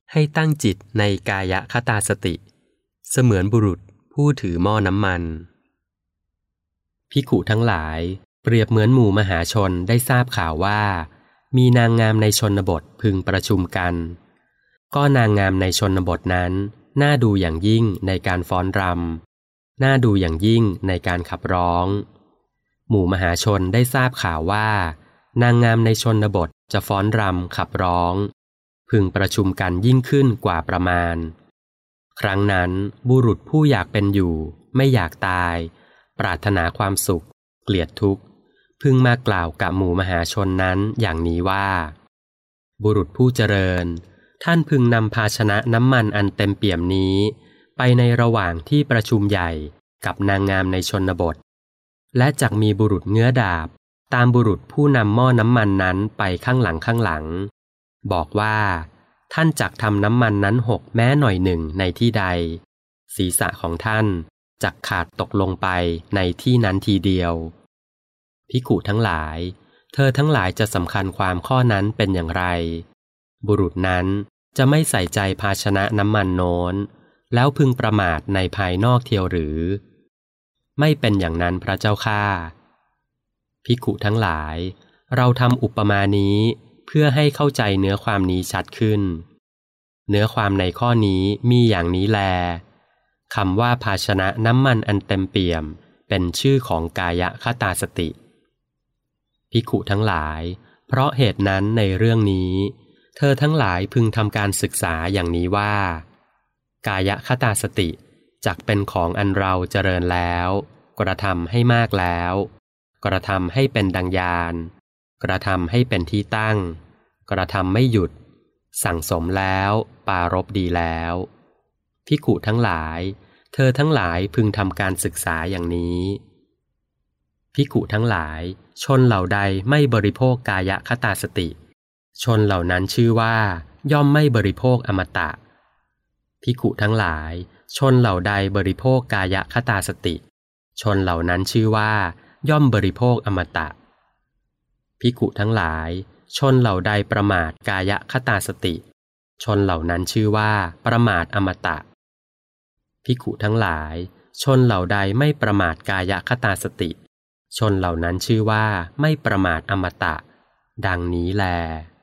ให้ตั้งจิตในกายคตาสติเสมือนบุรุษผู้ถือหม้อน้ำมันภิกขุทั้งหลายเปรียบเหมือนหมู่มหาชนได้ทราบข่าวว่ามีนางงามในชนบทพึงประชุมกันก็นางงามในชนบทนั้นน่าดูอย่างยิ่งในการฟ้อนรำน่าดูอย่างยิ่งในการขับร้องหมู่มหาชนได้ทราบข่าวว่านางงามในชนบทจะฟ้อนรำขับร้องพึงประชุมกันยิ่งขึ้นกว่าประมาณครั้งนั้นบุรุษผู้อยากเป็นอยู่ไม่อยากตายปรารถนาความสุขเกลียดทุกข์พึงมากล่าวกับหมู่มหาชนนั้นอย่างนี้ว่าบุรุษผู้เจริญท่านพึงนำภาชนะน้ำมันอันเต็มเปี่ยมนี้ไปในระหว่างที่ประชุมใหญ่กับนางงามในชนบทและจักมีบุรุษเงื้อดาบตามบุรุษผู้นำหม้อน้ำมันนั้นไปข้างหลังบอกว่าท่านจักทำน้ำมันนั้นหกแม้หน่อยหนึ่งในที่ใดศีรษะของท่านจักขาดตกลงไปในที่นั้นทีเดียวภิกขุทั้งหลายเธอทั้งหลายจะสำคัญความข้อนั้นเป็นอย่างไรบุรุษนั้นจะไม่ใส่ใจภาชนะน้ำมันโน้นแล้วพึงประมาทในภายนอกเทียวหรือไม่เป็นอย่างนั้นพระเจ้าข้าภิกขุทั้งหลายเราทำอุปมานี้เพื่อให้เข้าใจเนื้อความนี้ชัดขึ้นเนื้อความในข้อนี้มีอย่างนี้แลคำว่าภาชนะน้ำมันอันเต็มเปี่ยมเป็นชื่อของกายคตาสติภิกขุทั้งหลายเพราะเหตุนั้นในเรื่องนี้เธอทั้งหลายพึงทำการศึกษาอย่างนี้ว่ากายคตาสติจักเป็นของอันเราเจริญแล้วกระทำให้มากแล้วกระทำให้เป็นดังญาณกระทำให้เป็นที่ตั้งกระทำไม่หยุดสั่งสมแล้วปรารภดีแล้วภิกขุทั้งหลายเธอทั้งหลายพึงทำการศึกษาอย่างนี้ภิกขุทั้งหลายชนเหล่าใดไม่บริโภคกายคตาสติชนเหล่านั้นชื่อว่าย่อมไม่บริโภคอมตะภิกขุทั้งหลายชนเหล่าใดบริโภคกายคตาสติชนเหล่านั้นชื่อว่าย่อมบริโภคอมตะภิกขุทั้งหลายชนเหล่าใดประมาทกายคตาสติชนเหล่านั้นชื่อว่าประมาทอมตะภิกขุทั้งหลายชนเหล่าใดไม่ประมาทกายคตาสติชนเหล่านั้นชื่อว่าไม่ประมาทอมตะดังนี้แล